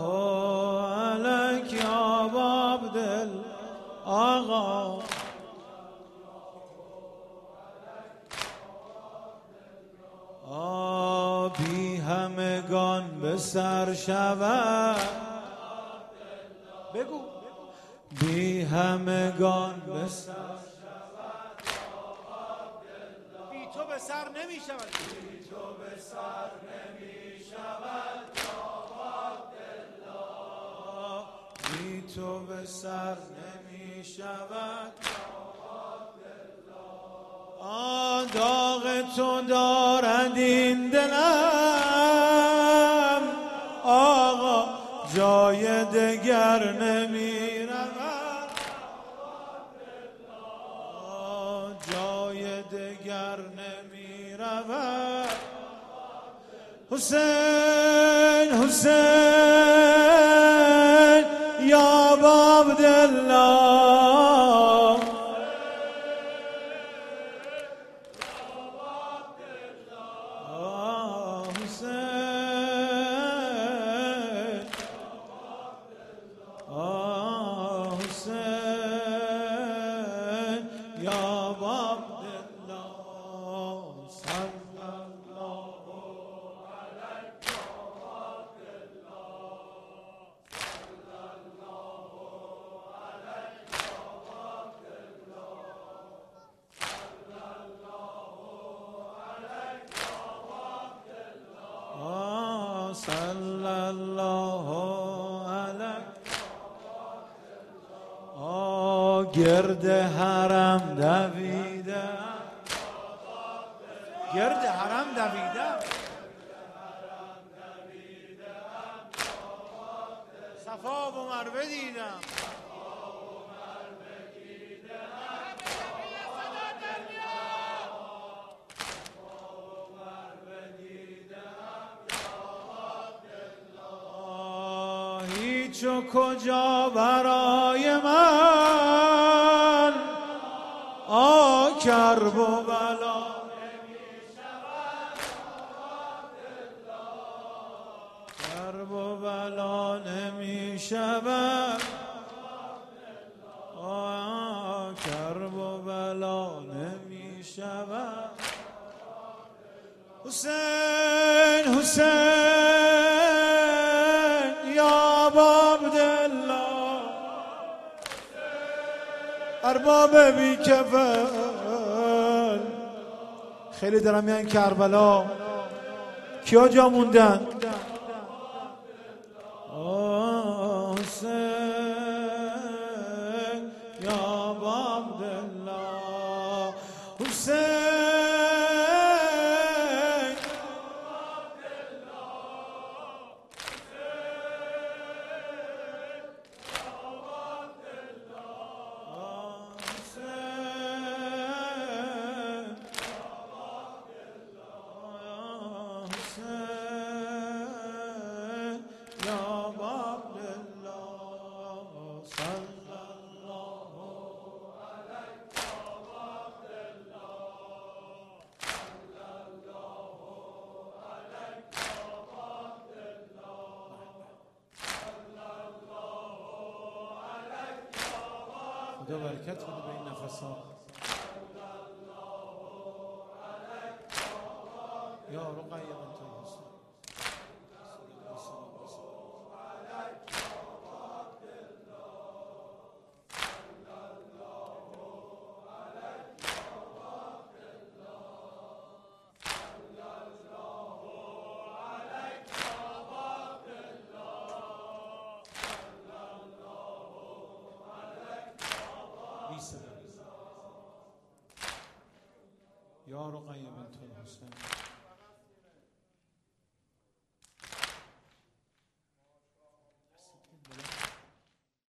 علیک یا باب دل آقا. بی همگان به سر شود، بگو بی همگان به سر شود، بی تو به سر نمی شود، بی تو به سر نمی شود، بی تو به سر نمی شود. داغ تو دارد این دلم آقا، جای دگر نمی رود، جای دگر نمی رود. حسین حسین یا باب دلم، یا باب دلم، صلی الله علیک یا باب دلم، صلی الله علیک یا باب دلم، صلی الله علیک یا باب دلم، صلی الله علیک. گرد حرم دویدم، گرد حرم دویدم، صفا و مروه دیدم، هیچ و کجا برای من کرب و بلا نمی شود، کرب و بلا نمی شود، کرب و بلا نمی شود. حسین حسین یا باب دلم، ارباب بی کفن. خیلی دارم میان کربلا، کیا جا موندن؟ حسین یا باب دلم، حسین خدا برکت بده به این نفس‌ها. یا رقیه بنت الحسین. یا رقیه بنت الحسین.